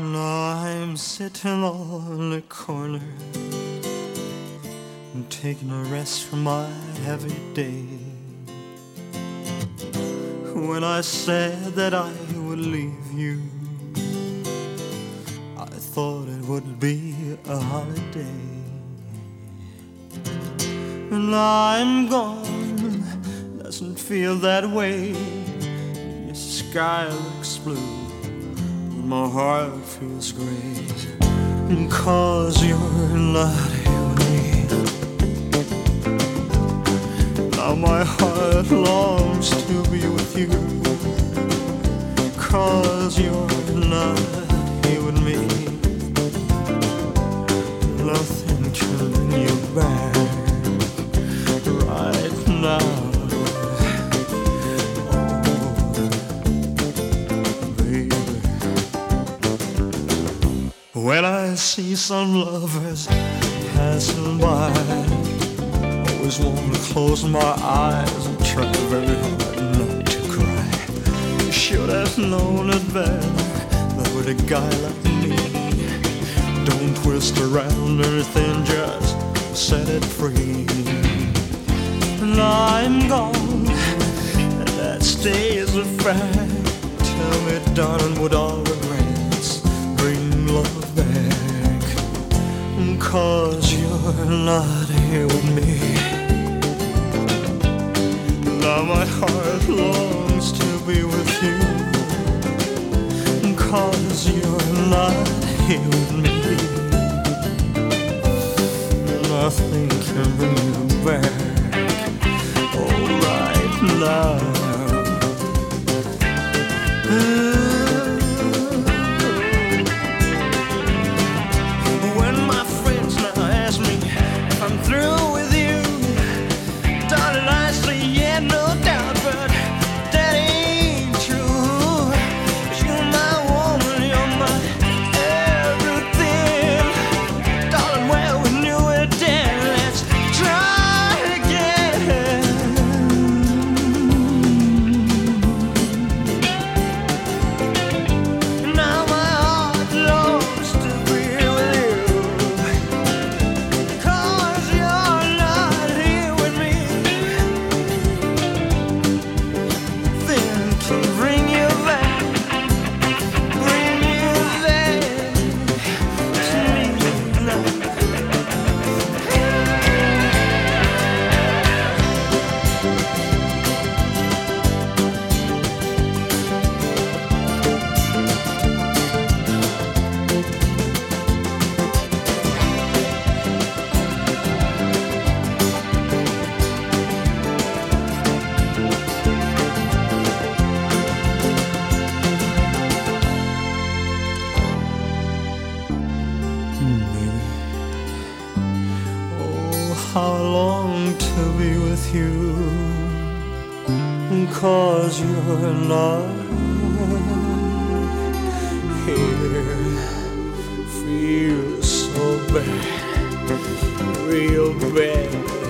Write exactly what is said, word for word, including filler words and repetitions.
Now I'm sitting on the corner, taking a rest from my heavy day. When I said that I would leave you, I thought it would be a holiday. And I'm gone, doesn't feel that way. Your sky looks blue, but my heart feels gray. 'Cause you're not here with me. Now my heart longs to be with you. 'Cause you're not here with me. Nothing can bring you back right now. When I see some lovers passing by, always want to close my eyes and try very hard not to cry. You should have known it better, that with a guy like me, don't twist around anything, just set it free. And I'm gone, and that stays a fact. Tell me, darling, would all regrets bring love back? 'Cause you're not here with me. Now my heart longs to be with you. 'Cause you're not here with me. Nothing can bring you back, oh, right now. When my friends now ask me if I'm through with you, darling, I say yeah, no doubt, but that ain't true. 'Cause you're my woman, you're my everything. Darling, well, we knew it then, let's try again. Now my heart longs to be with you. 'Cause you're not here with me. Then can bring you back, bring you back to me now. Oh, how I long to be with you. 'Cause you're not here. Feels so bad, real bad.